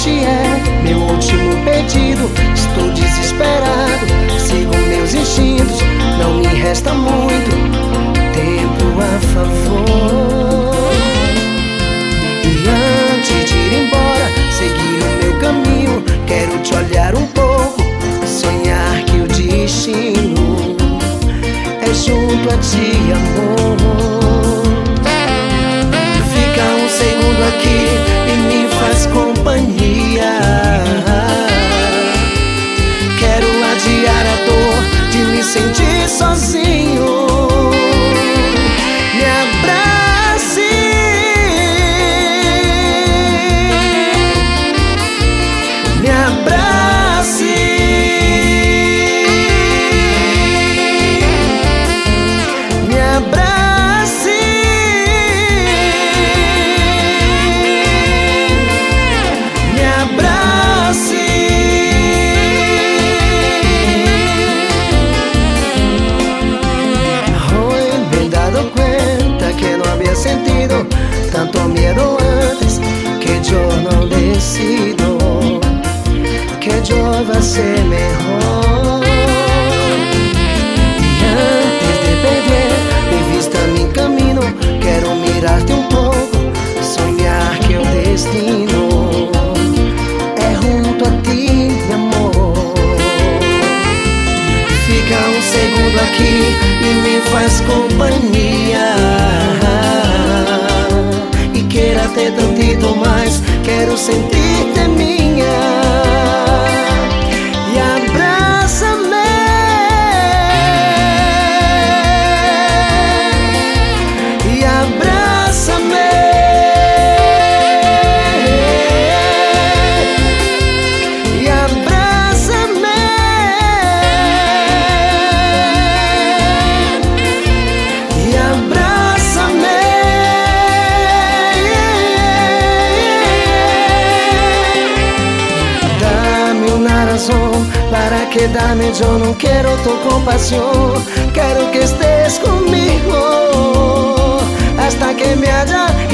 Este é meu último pedido. Estou desesperado, sigo meus instintos. Não me resta muito tempo a favor. E antes de ir embora, seguir o meu caminho, quero te olhar um pouco, sonhar que o destino é junto a ti, amor. Fica um segundo aqui e me faz companhia. Quero adiar a dor de me sentir sozinho. Me abrace, me abrace, me abrace, me abrace. Hoy me he dado cuenta que no había sentido tanto miedo antes, que yo no decido, que yo va a ser mejor. Y antes de perder mi vista, mi camino, quero mirar-te um pouco, sonhar que o destino é junto a ti, meu amor. Fica um segundo aqui e me faz companhia. E queira ter tantito mais, quero sentir-te minha. E abraça-me, e abraça-me, e abraça-me, e abraça-me. Dame una razón para quedarme, yo no quiero tu compasión. Quiero que estés conmigo hasta que me haya